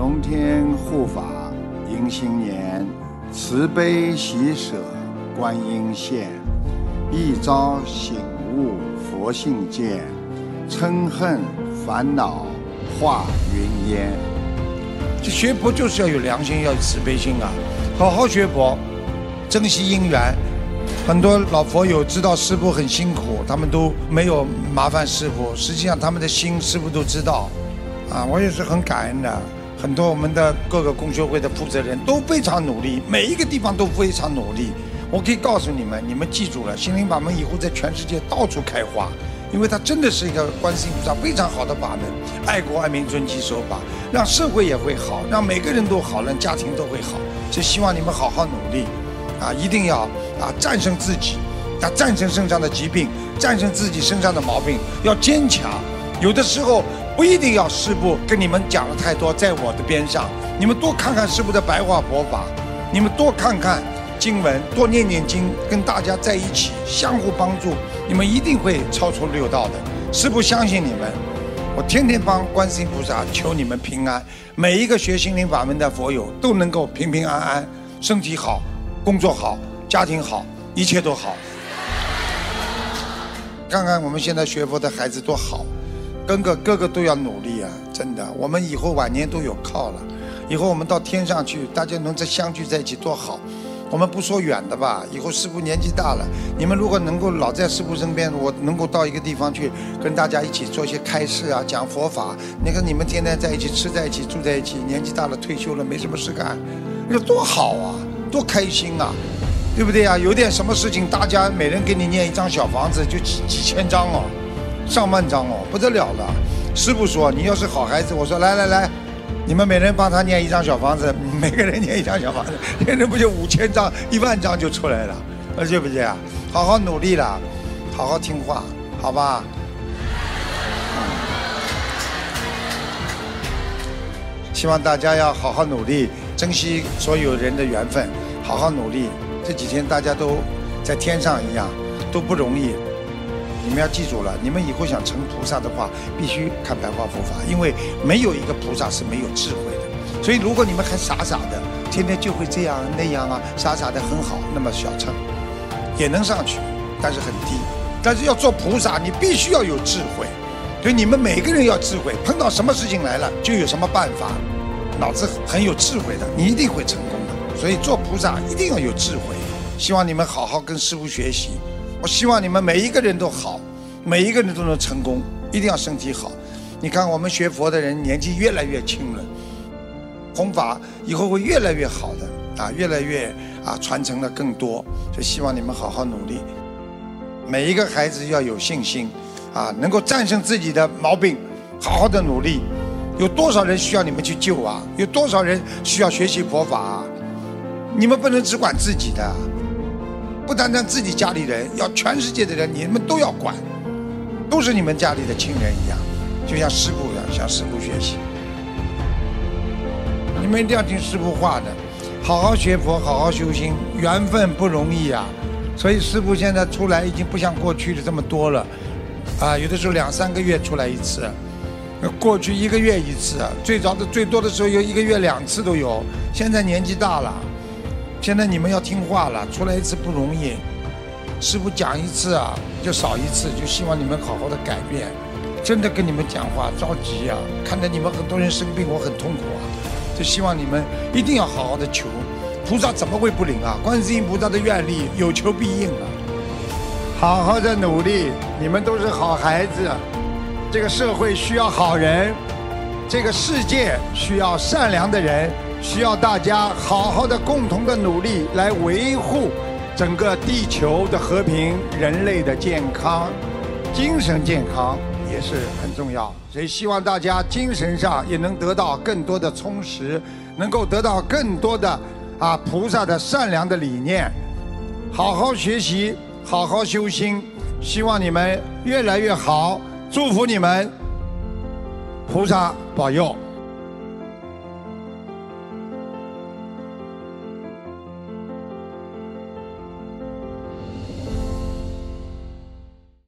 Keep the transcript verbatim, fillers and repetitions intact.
龙天护法迎新年，慈悲喜舍观音现，一朝醒悟佛性见，嗔恨烦恼化云烟。 这学佛就是要有良心，要有慈悲心啊！好好学佛，珍惜因缘。很多老佛友知道师父很辛苦，他们都没有麻烦师父，实际上他们的心师父都知道。啊，我也是很感恩的。很多我们的各个共修会的负责人都非常努力，每一个地方都非常努力。我可以告诉你们，你们记住了，心灵法门以后在全世界到处开花，因为它真的是一个观世音菩萨非常好的法门，爱国爱民遵纪守法，让社会也会好，让每个人都好，让家庭都会好。就希望你们好好努力，啊，一定要啊战胜自己，啊战胜身上的疾病，战胜自己身上的毛病，要坚强。有的时候不一定要师父跟你们讲了太多，在我的边上，你们多看看师父的白话佛法，你们多看看经文，多念念经，跟大家在一起相互帮助，你们一定会超出六道的。师父相信你们，我天天帮观世音菩萨求你们平安，每一个学心灵法门的佛友都能够平平安安，身体好，工作好，家庭好，一切都好。看看我们现在学佛的孩子多好，个个个个都要努力啊！真的，我们以后晚年都有靠了，以后我们到天上去，大家能再相聚在一起多好。我们不说远的吧，以后师父年纪大了，你们如果能够老在师父身边，我能够到一个地方去跟大家一起做一些开示啊，讲佛法。你看你们天天在一起，吃在一起，住在一起，年纪大了退休了没什么事干，那多好啊，多开心啊，对不对啊？有点什么事情，大家每人给你念一张小房子，就几几千张哦，上万张哦，不得了了。师父说你要是好孩子，我说来来来，你们每人帮他念一张小房子，每个人念一张小房子，那人不就五千张、一万张就出来了，对不对啊？好好努力了，好好听话，好吧？希望大家要好好努力，珍惜所有人的缘分，好好努力。这几天大家都在天上一样，都不容易。你们要记住了，你们以后想成菩萨的话，必须看白话佛法，因为没有一个菩萨是没有智慧的。所以如果你们还傻傻的，天天就会这样那样啊，傻傻的很好，那么小乘也能上去，但是很低。但是要做菩萨，你必须要有智慧。所以你们每个人要智慧，碰到什么事情来了，就有什么办法，脑子很有智慧的，你一定会成功的。所以做菩萨一定要有智慧。希望你们好好跟师父学习。我希望你们每一个人都好，每一个人都能成功，一定要身体好。你看我们学佛的人年纪越来越轻了，弘法以后会越来越好的啊，越来越啊传承的更多。所以希望你们好好努力，每一个孩子要有信心啊，能够战胜自己的毛病，好好的努力。有多少人需要你们去救啊？有多少人需要学习佛法啊？你们不能只管自己的，不单单自己家里人，要全世界的人，你们都要管，都是你们家里的亲人一样，就像师父一样，向师父学习。你们一定要听师父话的，好好学佛，好好修心，缘分不容易啊。所以师父现在出来已经不像过去的这么多了，啊，有的时候两三个月出来一次，过去一个月一次，最早的最多的时候有一个月两次都有。现在年纪大了。现在你们要听话了，出来一次不容易，师父讲一次啊，就少一次，就希望你们好好的改变。真的跟你们讲话着急啊，看着你们很多人生病，我很痛苦啊，就希望你们一定要好好的求，菩萨怎么会不灵啊？观世音菩萨的愿力有求必应啊！ 好好的努力，你们都是好孩子，这个社会需要好人，这个世界需要善良的人。需要大家好好的共同的努力来维护整个地球的和平，人类的健康，精神健康也是很重要。所以希望大家精神上也能得到更多的充实，能够得到更多的啊菩萨的善良的理念，好好学习，好好修心，希望你们越来越好，祝福你们，菩萨保佑。